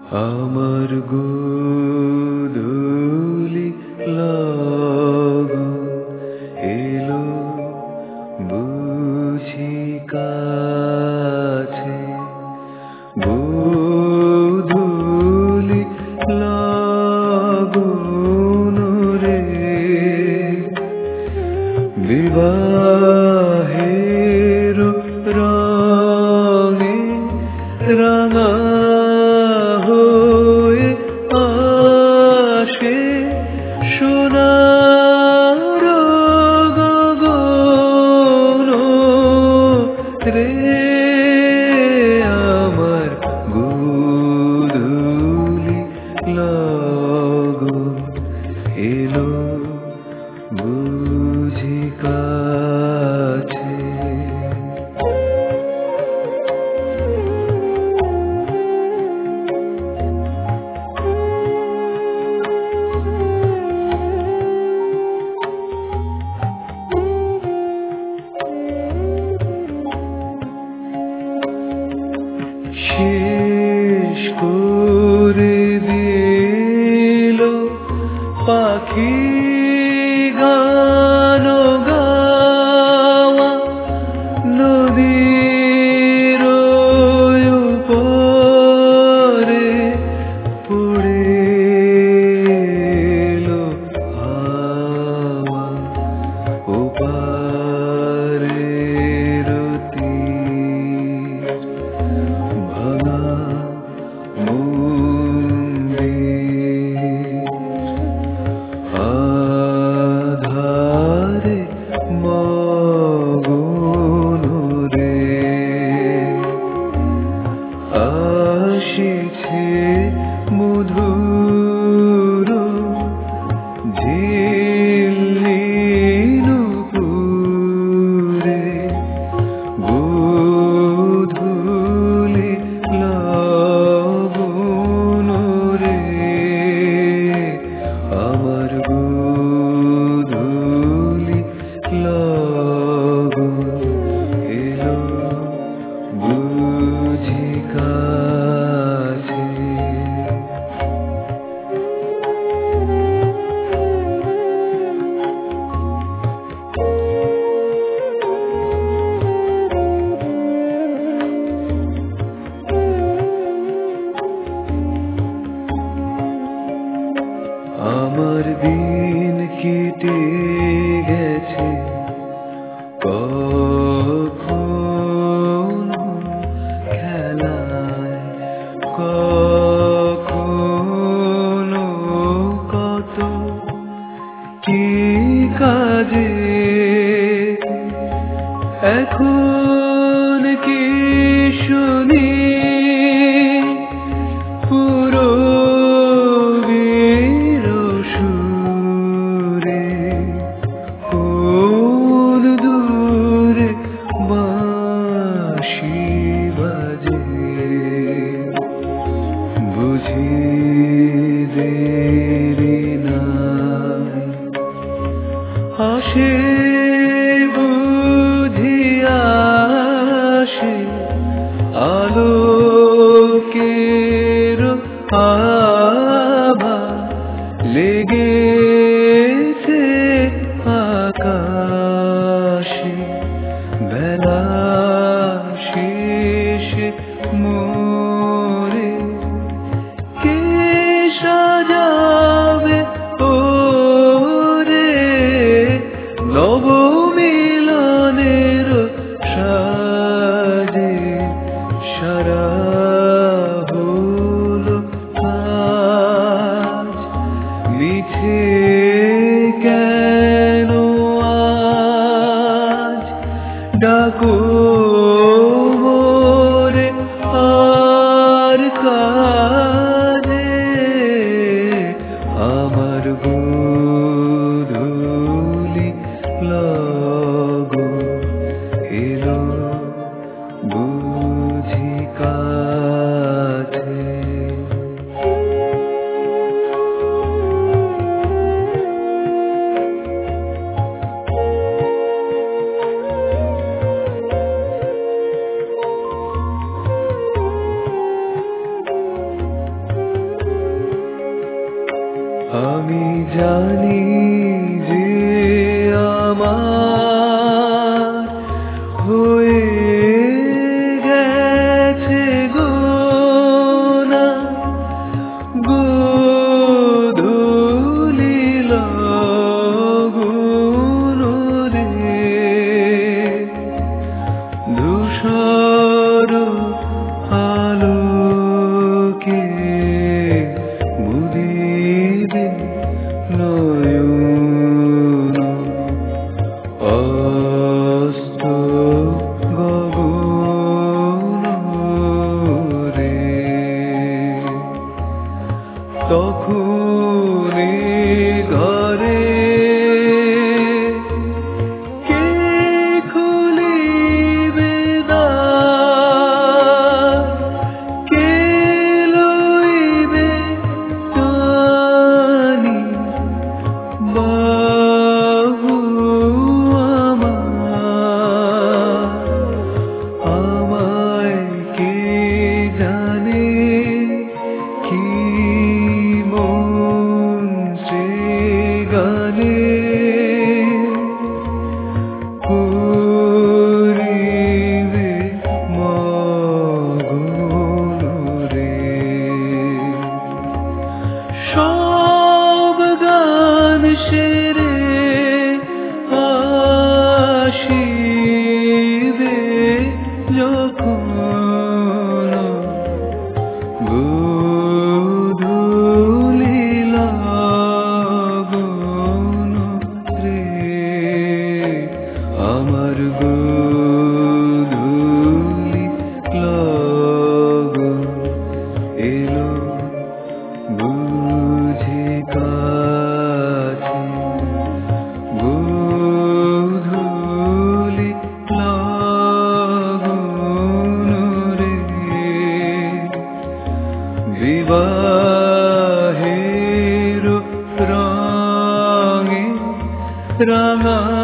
আমার গোধূলি লগন এলো বুঝি কাছে, গোধূলি লগন রে বিবাহের রঙে রাঙা হয়ে আসে সোনার গগন রে। আমার গোধূলি লগন এলো বুঝি কাছে। শেষ করে দিল পাখি গান গাওয়া, নদীর উপরে পড়ে এলো হাওয়া, ওপারের তীর ভাঙা মন্দির, আধারে মগন রে আসিছে মধুর ঝিল্লি নূপুরে, গোধূলি লগন রে। আমার গোধূলি লগন এলো বুঝি কাছে। আমার দিন কেটে গেছে কখনো খেলায়, কখনো কত কি কাজে, এখন কি শুনি পুরবীর সুরে, কোন দূরে বাঁশি বাজে, বুঝি দেরি নাই আসে বুঝি আমি জানি যে আমার হয়ে গেছে গোনা গোধূলি লগন রে ধূসর আলোকে মুদিবে নয়ন অস্ত গগন রে তখনই ঘরে কে খুলিবে দ্বার কে লইবে টানি বাহু আমায় কে জানে কি মন সে গানে করিবে মগন রে সব গান সেরে আসিবে যখন গোধূলি লগন রে আমার গোধূলি লগন এলো বুঝি কাছে গোধূলি লগন রে বিবাহের রঙে রাঙা